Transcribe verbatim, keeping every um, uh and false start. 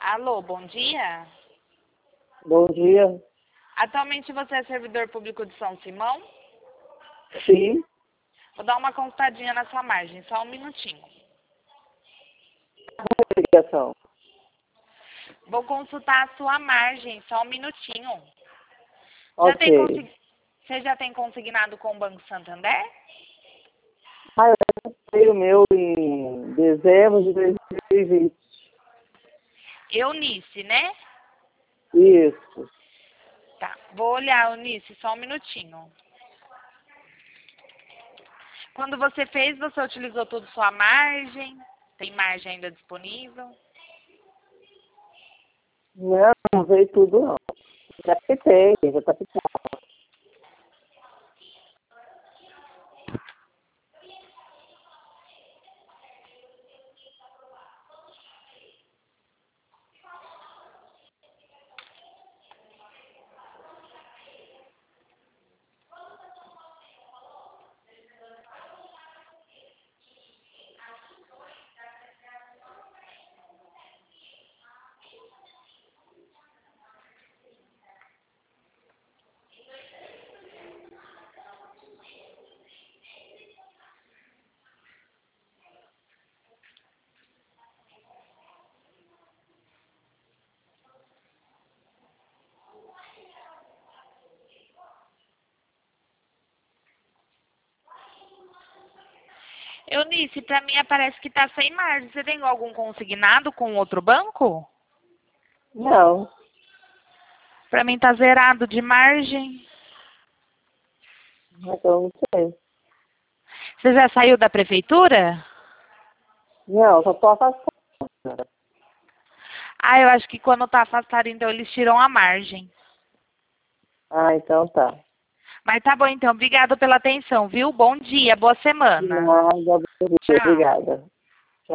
Alô, bom dia. Bom dia. Atualmente você é servidor público de São Simão? Sim. Vou dar uma consultadinha na sua margem, só um minutinho. Ligação. Vou consultar a sua margem, só um minutinho. Já Ok. tem consegui... Você já tem consignado com o Banco Santander? Ah, eu comprei o meu em dezembro de dois mil e vinte. Eunice, né? Isso. Tá, vou olhar, Eunice, só um minutinho. Quando você fez, você utilizou toda a sua margem? Tem margem ainda disponível? Não, não veio tudo não. Já pitei, já tá pitado. Eunice, pra mim aparece que tá sem margem. Você tem algum consignado com outro banco? Não. Pra mim tá zerado de margem. Então não sei. Você já saiu da prefeitura? Não, só tô afastando. Ah, eu acho que quando tá afastado, então eles tiram a margem. Ah, então tá. Mas tá bom, então. Obrigada pela atenção, viu? Bom dia, boa De semana. nada, Tchau. obrigada.